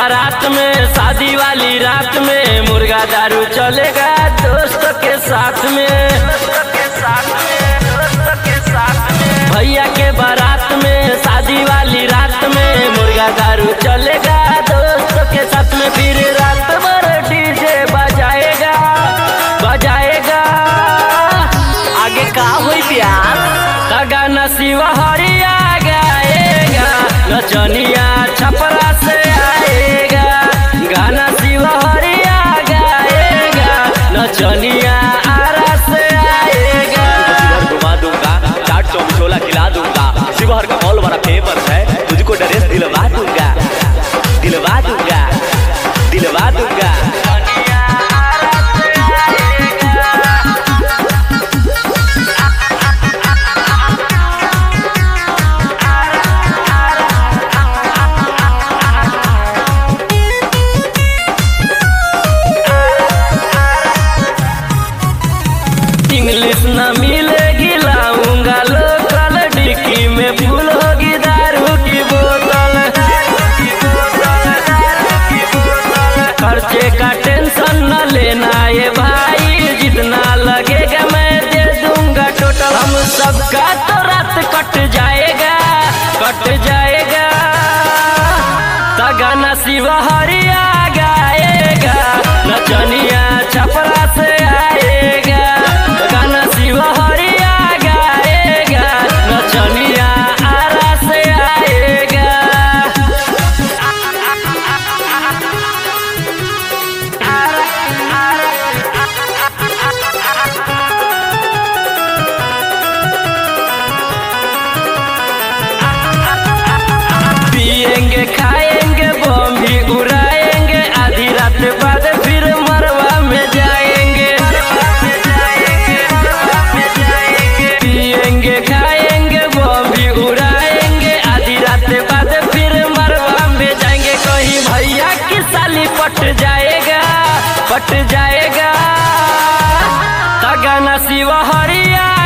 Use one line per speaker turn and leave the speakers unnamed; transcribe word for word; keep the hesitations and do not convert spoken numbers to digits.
बारात में शादी वाली रात में मुर्गा दारू चलेगा दोस्तों के साथ में। भैया के बारात में शादी वाली रात में मुर्गा दारू चलेगा दोस्तों के साथ में। फिर रात भर डीजे बजाएगा बजाएगा आगे का हुई प्यार का गाना शिवा हरिया गाएगा नचनिया छपरा से आएगा। गाना शिवा हरिया गाएगा नचनिया आरा से आएगा।
घुमा दूंगा चाट चौक छोला खिला दूंगा। शिवहर का मॉल बड़ा फेमस है तुझको ड्रेस दिलवा दूंगा दिलवा दूंगा दिलवा दूंगा।
इंग्लिश न मिलेगी लाऊंगा लोकल डिक्की में फूल होगी दारू की बोतल। खर्चे का टेंशन न लेना ये भाई जितना लगेगा मैं दे दूंगा टोटल। हम सबका तो रात कट जाएगा कट जाएगा ता गाना शिवा हरिया गाएगा नचनिया छपरा से आएगा। गाना शिवा हरिया गाएगा नचनिया आरा से आएगा। पिएंगे खाएंगे बम भी उड़ाएंगे आधी रात बाद फिर मरवा में जाएंगे। पिएंगे खाएंगे बम भी उड़ाएंगे आधी रात बाद फिर मरवा में जाएंगे। कहीं भैया की साली पट जाएगा पट जाएगा ता गाना शिवा हरिया